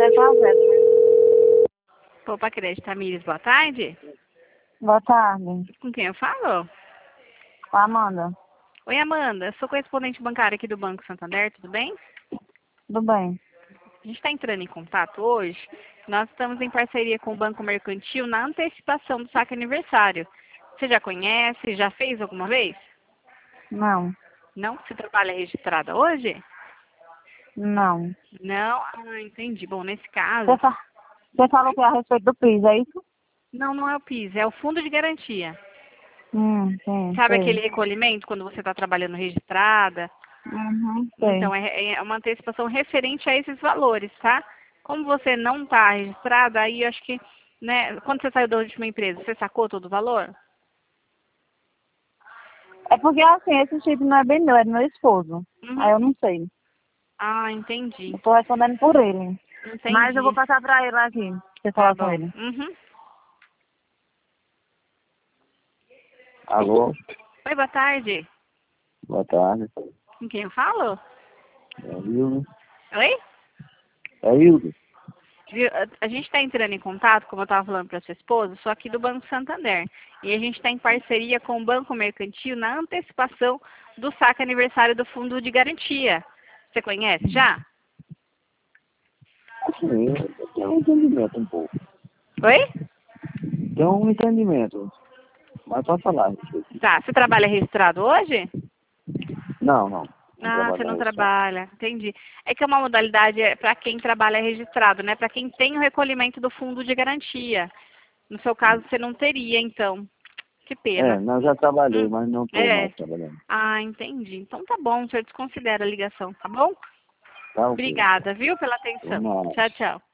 deve estar zero, né? Poupa Crédito, Tamires, boa tarde. Boa tarde. Com quem eu falo? Com a Amanda. Oi, Amanda. Eu sou correspondente bancária aqui do Banco Santander, tudo bem? Tudo bem? A gente está entrando em contato hoje. Nós estamos em parceria com o Banco Mercantil na antecipação do saque aniversário. Você já conhece? Já fez alguma vez? Não. Não? Você trabalha registrada hoje? Não. Não? Ah, entendi. Bom, nesse caso... Você falou que é a respeito do PIS, é isso? Não, não é o PIS, é o Fundo de Garantia. Sim, Sabe aquele sei. recolhimento quando você está trabalhando registrada? Sei. Então, é uma antecipação referente a esses valores, tá? Como você não está registrada, aí eu acho que, né, quando você saiu da última empresa, você sacou todo o valor? É porque, assim, esse chip não é bem meu, é do meu esposo. Aí Uhum. eu não sei. Ah, entendi. Eu tô respondendo por ele. Mas eu vou Entendi. passar pra ele aqui, pra você Tá falar com bom. ele. Uhum. Alô, Oi, boa tarde. boa tarde. Com quem eu falo? É Hildo. Oi? É Hildo. Viu? A gente está entrando em contato, como eu estava falando para sua esposa, sou aqui do Banco Santander. E a gente está em parceria com o Banco Mercantil na antecipação do saque aniversário do Fundo de Garantia. Você conhece já? Assim, eu tenho um entendimento um pouco. Oi? Tenho um entendimento, mas pode falar. Tá. Você trabalha registrado hoje? Não, não. Não Ah, trabalho você na não restaurante. trabalha. Entendi. É que é uma modalidade para quem trabalha registrado, né? Para quem tem o recolhimento do Fundo de Garantia. No seu caso, você não teria, então. Que É, pena. não, já trabalhei, Hum, mas não estou é. mais trabalhando. Ah, entendi. Então tá bom, o senhor desconsidera a ligação, tá bom? Tá ok. Obrigada, viu, pela Por atenção. nada. Tchau, tchau.